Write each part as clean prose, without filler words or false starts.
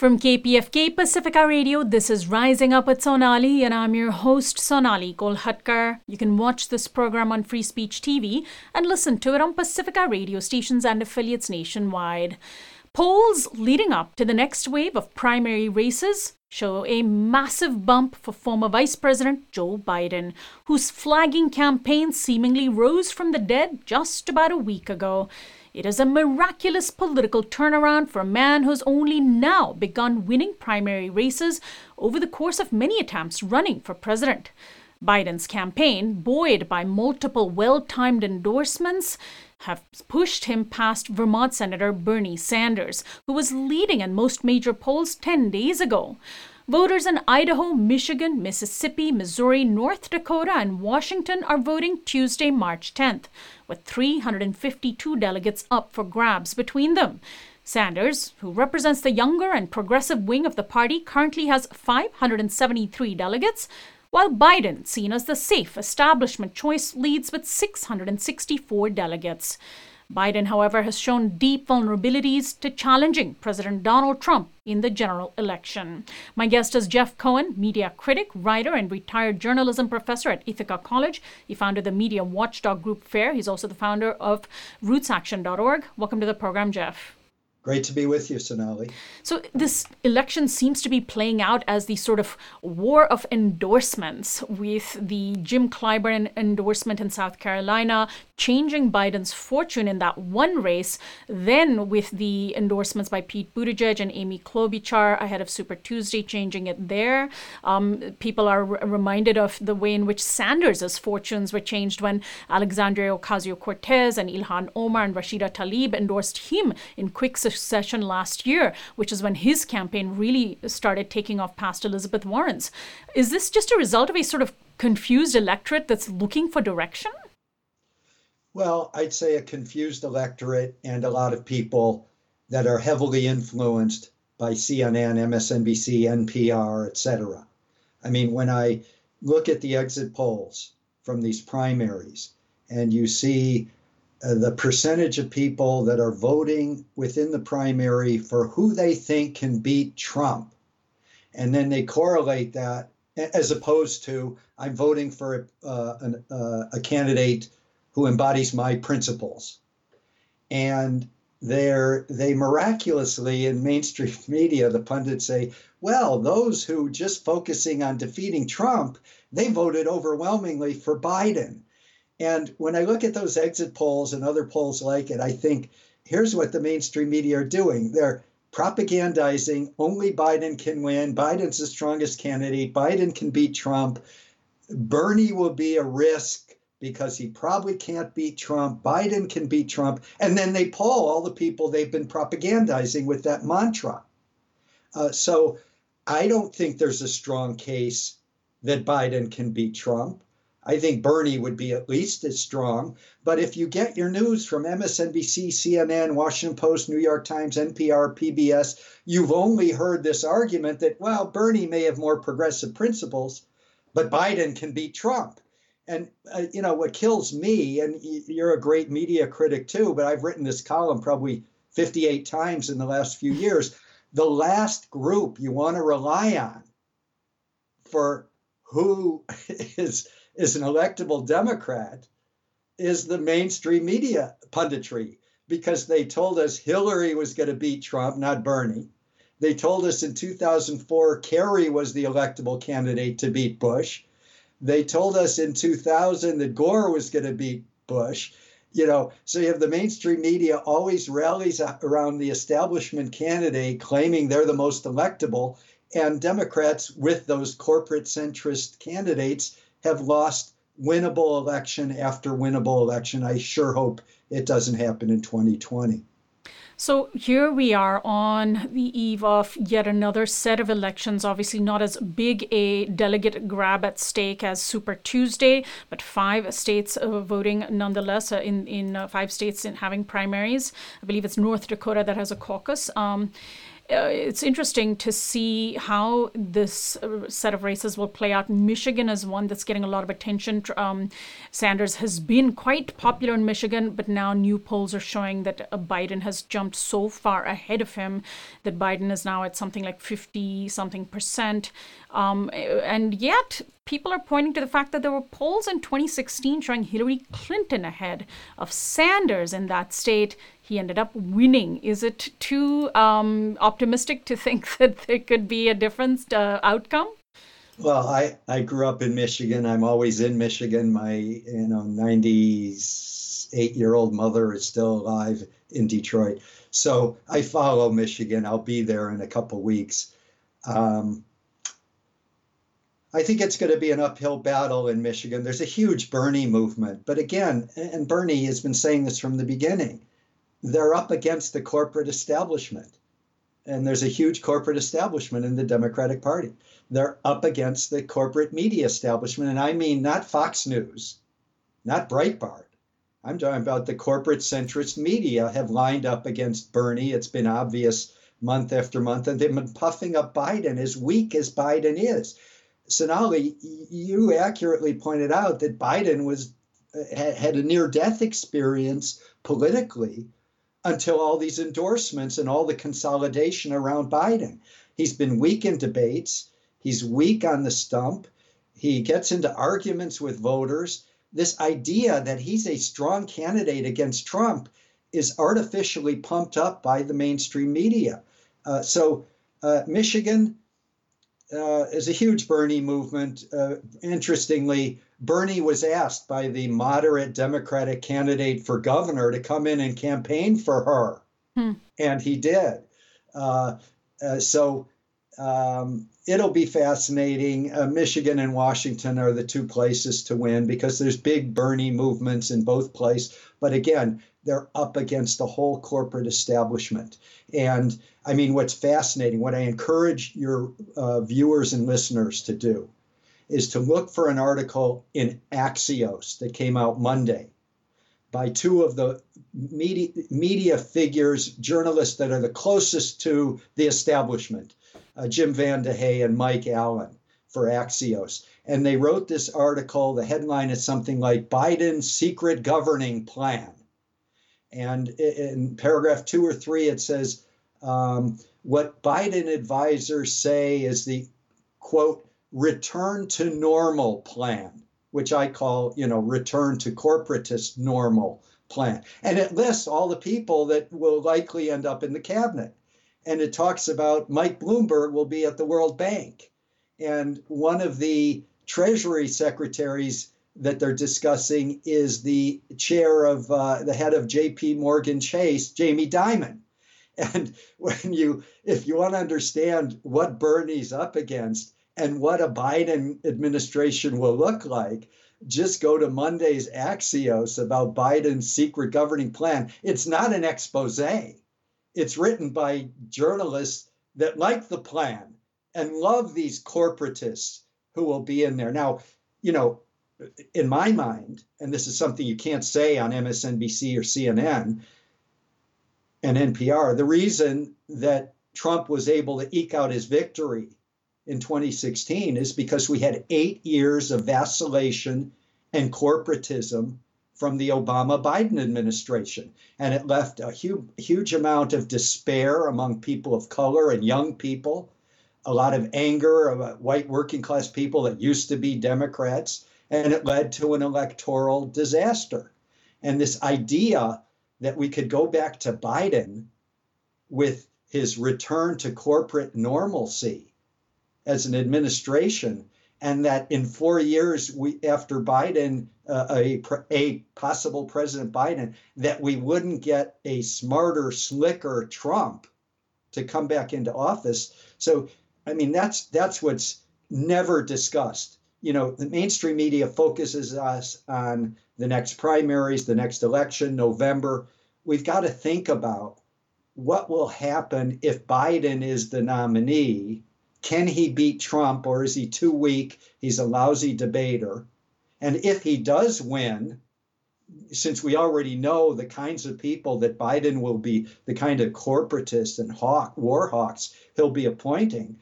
From KPFK Pacifica Radio, this is Rising Up with Sonali, and I'm your host, Sonali Kolhatkar. You can watch this program on Free Speech TV and listen to it on Pacifica radio stations and affiliates nationwide. Polls leading up to the next wave of primary races show a massive bump for former Vice President Joe Biden, whose flagging campaign seemingly rose from the dead just about a week ago. It is a miraculous political turnaround for a man who's only now begun winning primary races over the course of many attempts running for president. Biden's campaign, buoyed by multiple well-timed endorsements, have pushed him past Vermont Senator Bernie Sanders, who was leading in most major polls 10 days ago. Voters in Idaho, Michigan, Mississippi, Missouri, North Dakota, and Washington are voting Tuesday, March 10th, with 352 delegates up for grabs between them. Sanders, who represents the younger and progressive wing of the party, currently has 573 delegates, while Biden, seen as the safe establishment choice, leads with 664 delegates. Biden, however, has shown deep vulnerabilities to challenging President Donald Trump in the general election. My guest is Jeff Cohen, media critic, writer, and retired journalism professor at Ithaca College. He founded the media watchdog group FAIR. He's also the founder of RootsAction.org. Welcome to the program, Jeff. Great to be with you, Sonali. So this election seems to be playing out as the sort of war of endorsements, with the Jim Clyburn endorsement in South Carolina changing Biden's fortune in that one race, then with the endorsements by Pete Buttigieg and Amy Klobuchar ahead of Super Tuesday changing it there. People are reminded of the way in which Sanders' fortunes were changed when Alexandria Ocasio-Cortez and Ilhan Omar and Rashida Tlaib endorsed him in quick succession last year, which is when his campaign really started taking off past Elizabeth Warren's. Is this just a result of a sort of confused electorate that's looking for direction? Well, I'd say a confused electorate and a lot of people that are heavily influenced by CNN, MSNBC, NPR, etc. I mean, when I look at the exit polls from these primaries and you see the percentage of people that are voting within the primary for who they think can beat Trump, and then they correlate that as opposed to I'm voting for a candidate who embodies my principles. And they miraculously in mainstream media, the pundits say, well, those who just focusing on defeating Trump, they voted overwhelmingly for Biden. And when I look at those exit polls and other polls like it, I think here's what the mainstream media are doing. They're propagandizing only Biden can win. Biden's the strongest candidate. Biden can beat Trump. Bernie will be a risk because he probably can't beat Trump. Biden can beat Trump. And then they poll all the people they've been propagandizing with that mantra. So I don't think there's a strong case that Biden can beat Trump. I think Bernie would be at least as strong. But if you get your news from MSNBC, CNN, Washington Post, New York Times, NPR, PBS, you've only heard this argument that, well, Bernie may have more progressive principles, but Biden can beat Trump. And, what kills me, and you're a great media critic too, but I've written this column probably 58 times in the last few years. The last group you want to rely on for who is an electable Democrat is the mainstream media punditry, because they told us Hillary was going to beat Trump, not Bernie. They told us in 2004 Kerry was the electable candidate to beat Bush. They told us in 2000 that Gore was going to beat Bush. So you have the mainstream media always rallies around the establishment candidate claiming they're the most electable, and Democrats with those corporate centrist candidates have lost winnable election after winnable election. I sure hope it doesn't happen in 2020. So here we are on the eve of yet another set of elections, obviously not as big a delegate grab at stake as Super Tuesday, but 5 states voting nonetheless, in 5 states in having primaries. I believe it's North Dakota that has a caucus. It's interesting to see how this set of races will play out. Michigan is one that's getting a lot of attention. Sanders has been quite popular in Michigan, but now new polls are showing that Biden has jumped so far ahead of him that Biden is now at something like 50 something percent. And yet people are pointing to the fact that there were polls in 2016 showing Hillary Clinton ahead of Sanders in that state. He ended up winning. Is it too optimistic to think that there could be a different outcome? Well, I grew up in Michigan. I'm always in Michigan. My 98-year-old mother is still alive in Detroit. So I follow Michigan. I'll be there in a couple weeks. I think it's going to be an uphill battle in Michigan. There's a huge Bernie movement. But again, and Bernie has been saying this from the beginning, they're up against the corporate establishment. And there's a huge corporate establishment in the Democratic Party. They're up against the corporate media establishment. And I mean, not Fox News, not Breitbart. I'm talking about the corporate centrist media have lined up against Bernie. It's been obvious month after month, and they've been puffing up Biden as weak as Biden is. Sonali, you accurately pointed out that Biden had a near-death experience politically until all these endorsements and all the consolidation around Biden. He's been weak in debates. He's weak on the stump. He gets into arguments with voters. This idea that he's a strong candidate against Trump is artificially pumped up by the mainstream media. So Michigan is a huge Bernie movement. Interestingly, Bernie was asked by the moderate Democratic candidate for governor to come in and campaign for her. And he did. So it'll be fascinating. Michigan and Washington are the two places to win because there's big Bernie movements in both places. But again, they're up against the whole corporate establishment. And I mean, what's fascinating, what I encourage your viewers and listeners to do is to look for an article in Axios that came out Monday by two of the media figures, journalists that are the closest to the establishment, Jim VandeHei and Mike Allen for Axios. And they wrote this article. The headline is something like Biden's Secret Governing Plan. And in paragraph 2 or 3, it says, what Biden advisors say is the, quote, return to normal plan, which I call, return to corporatist normal plan. And it lists all the people that will likely end up in the cabinet. And it talks about Mike Bloomberg will be at the World Bank. And one of the Treasury secretaries that they're discussing is the chair of the head of JP Morgan Chase, Jamie Dimon. And if you want to understand what Bernie's up against and what a Biden administration will look like, just go to Monday's Axios about Biden's secret governing plan. It's not an expose. It's written by journalists that like the plan and love these corporatists who will be in there. Now, in my mind, and this is something you can't say on MSNBC or CNN and NPR, the reason that Trump was able to eke out his victory in 2016 is because we had 8 years of vacillation and corporatism from the Obama-Biden administration. And it left a huge amount of despair among people of color and young people, a lot of anger about white working class people that used to be Democrats, and it led to an electoral disaster. And this idea that we could go back to Biden with his return to corporate normalcy as an administration, and that in 4 years after Biden, a possible President Biden, that we wouldn't get a smarter, slicker Trump to come back into office. So, I mean, that's what's never discussed. The mainstream media focuses us on the next primaries, the next election, November. We've got to think about what will happen if Biden is the nominee. Can he beat Trump, or is he too weak? He's a lousy debater. And if he does win, since we already know the kinds of people that Biden will be, the kind of corporatists and war hawks he'll be appointing,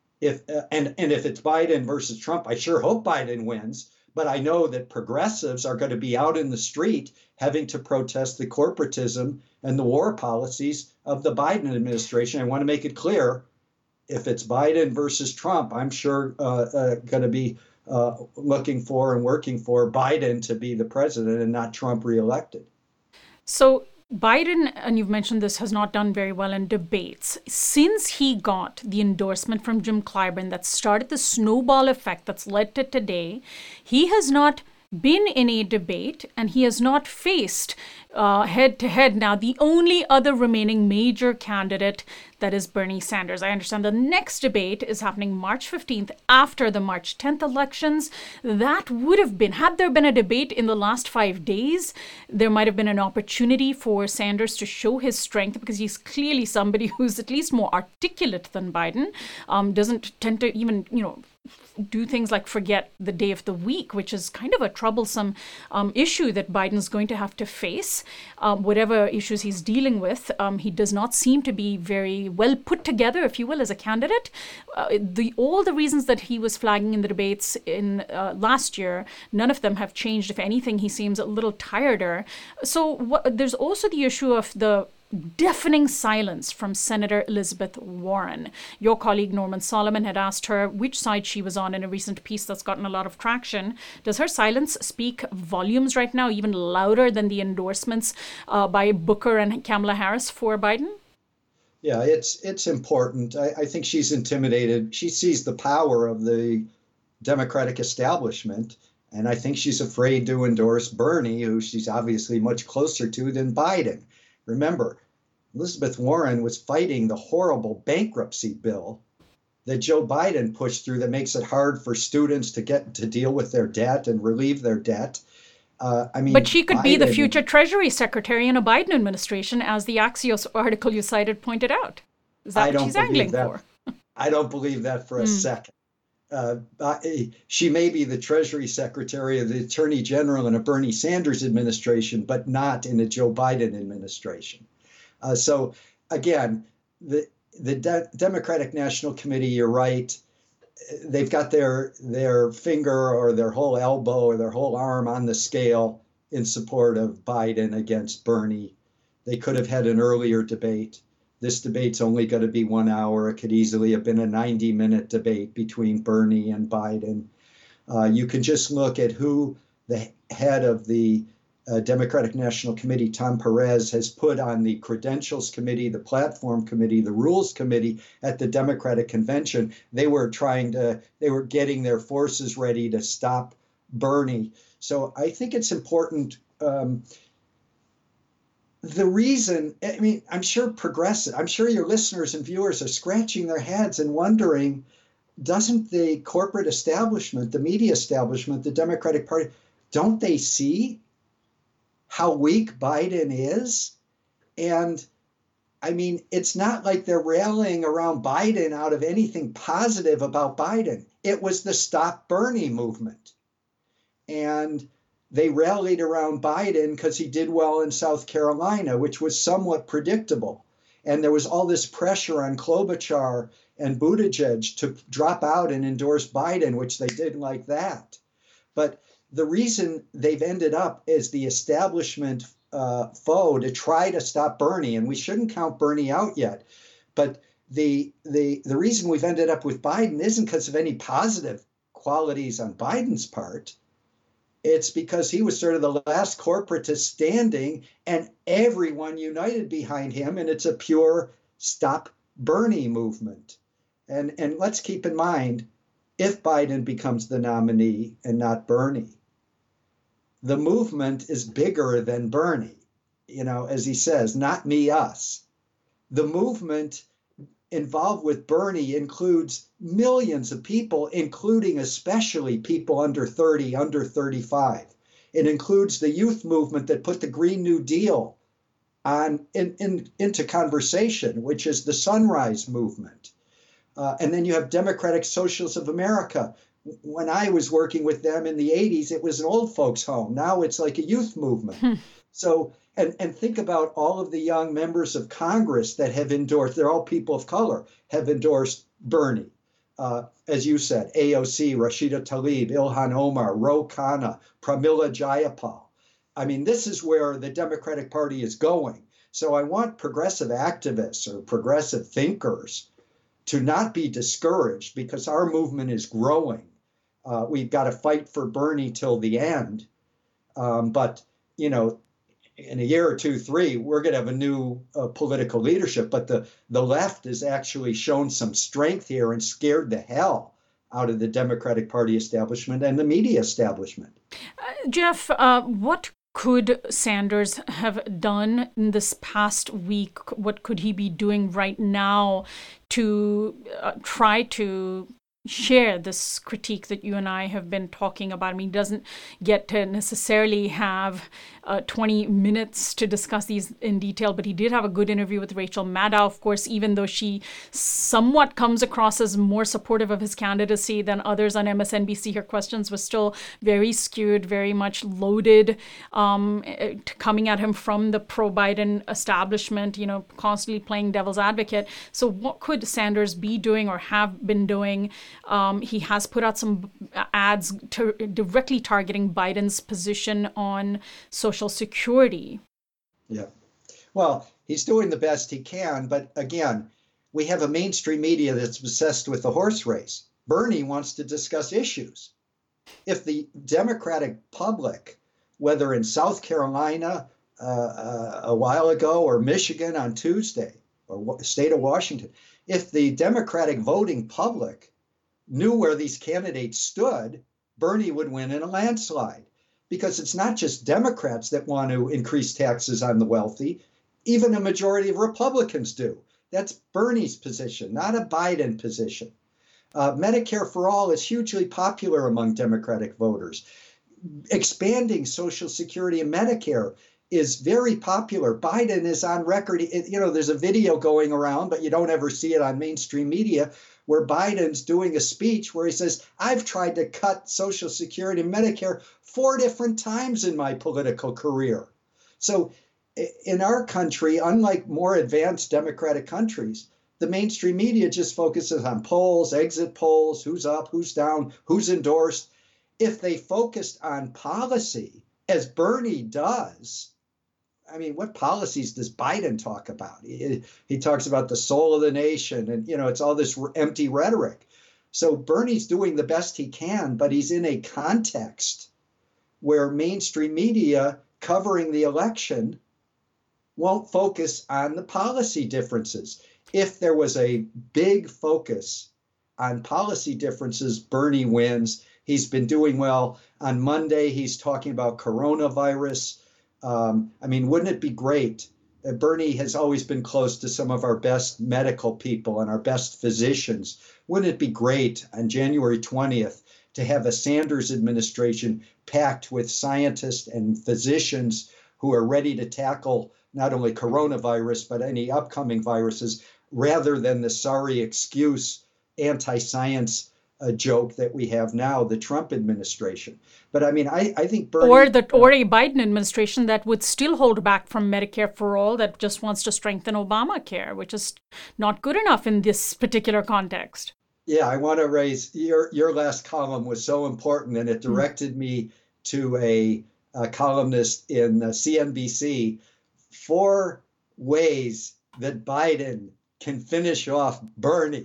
and if it's Biden versus Trump, I sure hope Biden wins. But I know that progressives are going to be out in the street having to protest the corporatism and the war policies of the Biden administration. I want to make it clear, if it's Biden versus Trump, I'm sure going to be looking for and working for Biden to be the president and not Trump reelected. So Biden, and you've mentioned this, has not done very well in debates. Since he got the endorsement from Jim Clyburn that started the snowball effect that's led to today, he has not been in a debate, and he has not faced head-to-head now the only other remaining major candidate, that is Bernie Sanders. I understand the next debate is happening March 15th after the March 10th elections. That would have been, had there been a debate in the last 5 days, there might have been an opportunity for Sanders to show his strength, because he's clearly somebody who's at least more articulate than Biden, doesn't tend to even, do things like forget the day of the week, which is kind of a troublesome issue that Biden's going to have to face. Whatever issues he's dealing with, he does not seem to be very well put together, if you will, as a candidate. All the reasons that he was flagging in the debates in last year, none of them have changed. If anything, he seems a little tireder. So there's also the issue of the deafening silence from Senator Elizabeth Warren. Your colleague Norman Solomon had asked her which side she was on in a recent piece that's gotten a lot of traction. Does her silence speak volumes right now, even louder than the endorsements by Booker and Kamala Harris for Biden? Yeah, it's important. I think she's intimidated. She sees the power of the Democratic establishment, and I think she's afraid to endorse Bernie, who she's obviously much closer to than Biden. Remember, Elizabeth Warren was fighting the horrible bankruptcy bill that Joe Biden pushed through that makes it hard for students to get to deal with their debt and relieve their debt. But she could be the future Treasury Secretary in a Biden administration, as the Axios article you cited pointed out. Is that what she's angling for? I don't believe that for a second. She may be the Treasury Secretary or the Attorney General in a Bernie Sanders administration, but not in a Joe Biden administration. So again, the Democratic National Committee, you're right, they've got their finger or their whole elbow or their whole arm on the scale in support of Biden against Bernie. They could have had an earlier debate. This debate's only going to be 1 hour. It could easily have been a 90-minute debate between Bernie and Biden. You can just look at who the head of the Democratic National Committee, Tom Perez, has put on the Credentials Committee, the Platform Committee, the Rules Committee at the Democratic Convention. They were getting their forces ready to stop Bernie. So I think it's important. The reason, I'm sure your listeners and viewers are scratching their heads and wondering, doesn't the corporate establishment, the media establishment, the Democratic Party, don't they see how weak Biden is? And it's not like they're rallying around Biden out of anything positive about Biden. It was the Stop Bernie movement. And they rallied around Biden because he did well in South Carolina, which was somewhat predictable. And there was all this pressure on Klobuchar and Buttigieg to drop out and endorse Biden, which they didn't like that. But the reason they've ended up as the establishment foe to try to stop Bernie, and we shouldn't count Bernie out yet, but the reason we've ended up with Biden isn't because of any positive qualities on Biden's part. It's because he was sort of the last corporatist standing and everyone united behind him. And it's a pure Stop Bernie movement. And let's keep in mind, if Biden becomes the nominee and not Bernie, the movement is bigger than Bernie. As he says, not me, us. The movement involved with Bernie includes millions of people, including especially people under 30, under 35. It includes the youth movement that put the Green New Deal into conversation, which is the Sunrise Movement. And then you have Democratic Socialists of America, when I was working with them in the 80s, it was an old folks home. Now it's like a youth movement. So, and think about all of the young members of Congress that have endorsed, they're all people of color, have endorsed Bernie. As you said, AOC, Rashida Tlaib, Ilhan Omar, Ro Khanna, Pramila Jayapal. I mean, this is where the Democratic Party is going. So I want progressive activists or progressive thinkers to not be discouraged because our movement is growing. We've got to fight for Bernie till the end. But, you know, in a year or two, 3, we're going to have a new political leadership. But the left has actually shown some strength here and scared the hell out of the Democratic Party establishment and the media establishment. Jeff, what could Sanders have done in this past week? What could he be doing right now to try to share this critique that you and I have been talking about? I mean, he doesn't get to necessarily have 20 minutes to discuss these in detail, but he did have a good interview with Rachel Maddow, of course, even though she somewhat comes across as more supportive of his candidacy than others on MSNBC. Her questions were still very skewed, very much loaded, coming at him from the pro-Biden establishment, you know, constantly playing devil's advocate. So what could Sanders be doing or have been doing? He has put out some ads directly targeting Biden's position on Social Security. Yeah. Well, he's doing the best he can. But again, we have a mainstream media that's obsessed with the horse race. Bernie wants to discuss issues. If the Democratic public, whether in South Carolina a while ago or Michigan on Tuesday or state of Washington, if the Democratic voting public knew where these candidates stood, Bernie would win in a landslide. Because it's not just Democrats that want to increase taxes on the wealthy. Even a majority of Republicans do. That's Bernie's position, not a Biden position. Medicare for All is hugely popular among Democratic voters. Expanding Social Security and Medicare is very popular. Biden is on record. You know, there's a video going around, but you don't ever see it on mainstream media, where Biden's doing a speech where he says, I've tried to cut Social Security and Medicare 4 different times in my political career. So in our country, unlike more advanced democratic countries, the mainstream media just focuses on polls, exit polls, who's up, who's down, who's endorsed. If they focused on policy, as Bernie does, I mean, what policies does Biden talk about? He talks about the soul of the nation and, you know, it's all this empty rhetoric. So Bernie's doing the best he can, but he's in a context where mainstream media covering the election won't focus on the policy differences. If there was a big focus on policy differences, Bernie wins. He's been doing well. On Monday, he's talking about coronavirus. I mean, wouldn't it be great? Bernie has always been close to some of our best medical people and our best physicians. Wouldn't it be great on January 20th to have a Sanders administration packed with scientists and physicians who are ready to tackle not only coronavirus, but any upcoming viruses, rather than the sorry excuse anti-science joke that we have now, the Trump administration. But I mean, I think Bernie... Or a Biden administration that would still hold back from Medicare for All, that just wants to strengthen Obamacare, which is not good enough in this particular context. Yeah, I want to raise, your last column was so important, and it directed me to a columnist in CNBC, 4 ways that Biden can finish off Bernie.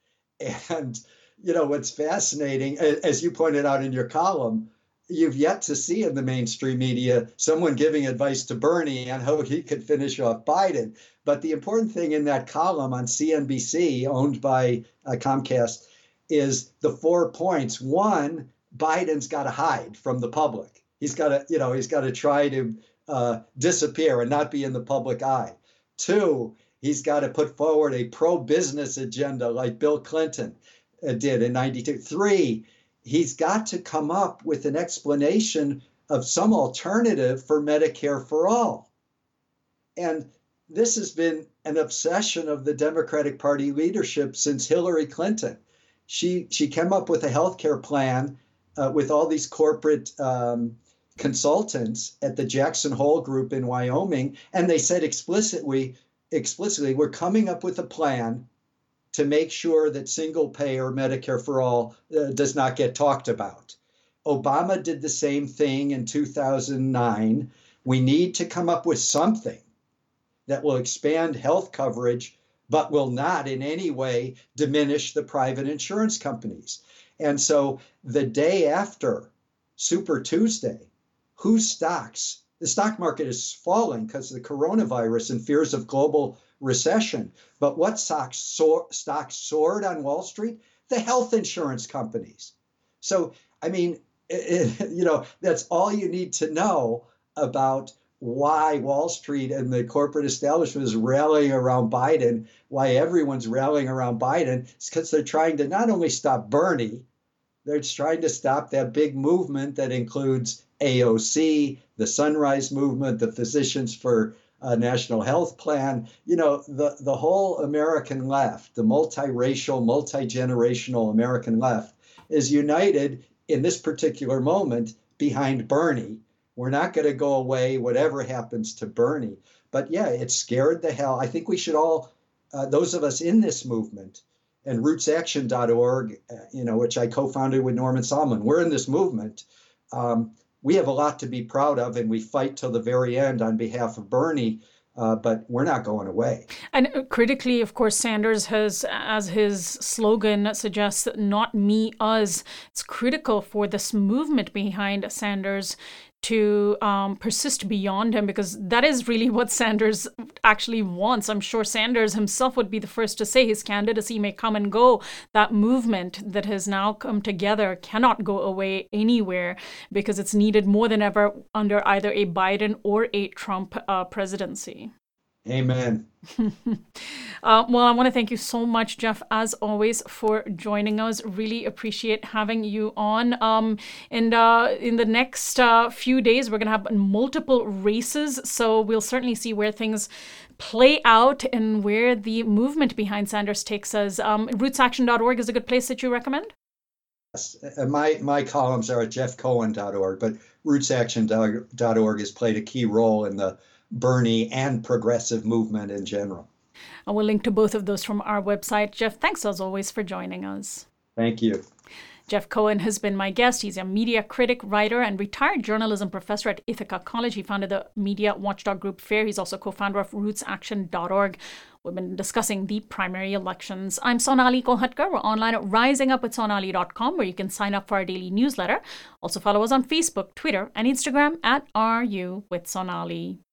And, you know, what's fascinating, as you pointed out in your column, you've yet to see in the mainstream media someone giving advice to Bernie on how he could finish off Biden. But the important thing in that column on CNBC, owned by Comcast, is the 4 points. 1, Biden's got to hide from the public. He's got to try to disappear and not be in the public eye. 2, he's got to put forward a pro-business agenda like Bill Clinton did in 92. 3, he's got to come up with an explanation of some alternative for Medicare for All. And this has been an obsession of the Democratic Party leadership since Hillary Clinton. She came up with a healthcare plan with all these corporate consultants at the Jackson Hole Group in Wyoming, and they said explicitly, we're coming up with a plan to make sure that single payer Medicare for all does not get talked about. Obama did the same thing in 2009. We need to come up with something that will expand health coverage, but will not in any way diminish the private insurance companies. And so the day after Super Tuesday, whose stocks? The stock market is falling because of the coronavirus and fears of global recession. But what stocks soared on Wall Street? The health insurance companies. So, I mean, that's all you need to know about why Wall Street and the corporate establishment is rallying around Biden, why everyone's rallying around Biden. It's because they're trying to not only stop Bernie, they're trying to stop that big movement that includes AOC, the Sunrise Movement, the Physicians for a National Health Plan, the whole American left, the multiracial, multi-generational American left is united in this particular moment behind Bernie. We're not going to go away, whatever happens to Bernie. But yeah, it scared the hell. I think we should all, those of us in this movement, and rootsaction.org, which I co-founded with Norman Solomon, we're in this movement. We have a lot to be proud of, and we fight till the very end on behalf of Bernie, but we're not going away. And critically, of course, Sanders has, as his slogan suggests, not me, us. It's critical for this movement behind Sanders to persist beyond him, because that is really what Sanders actually wants. I'm sure Sanders himself would be the first to say his candidacy may come and go. That movement that has now come together cannot go away anywhere, because it's needed more than ever under either a Biden or a Trump presidency. Amen. Well, I want to thank you so much, Jeff, as always, for joining us. Really appreciate having you on. And in the next few days, we're going to have multiple races. So we'll certainly see where things play out and where the movement behind Sanders takes us. Rootsaction.org is a good place that you recommend? Yes. My columns are at jeffcohen.org, but rootsaction.org has played a key role in the Bernie and progressive movement in general. I will link to both of those from our website. Jeff, thanks as always for joining us. Thank you. Jeff Cohen has been my guest. He's a media critic, writer, and retired journalism professor at Ithaca College. He founded the media watchdog group FAIR. He's also co-founder of rootsaction.org. We've been discussing the primary elections. I'm Sonali Kolhatkar. We're online at risingupwithsonali.com, where you can sign up for our daily newsletter. Also follow us on Facebook, Twitter, and Instagram at RU with Sonali.